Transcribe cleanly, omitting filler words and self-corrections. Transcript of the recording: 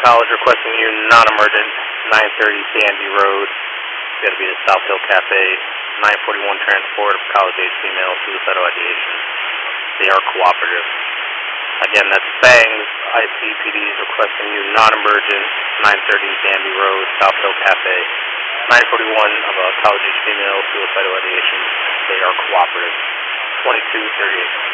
College requesting you non-emergent, 930 Danby Road. It's going to be the South Hill Cafe, 941 transport of college-age female, suicidal ideation. They are cooperative. Again, that's Bangs. ICPD is requesting you non-emergent, 930 Danby Road, South Hill Cafe, 941 of a college-age female, suicidal ideation. They are cooperative. 2238.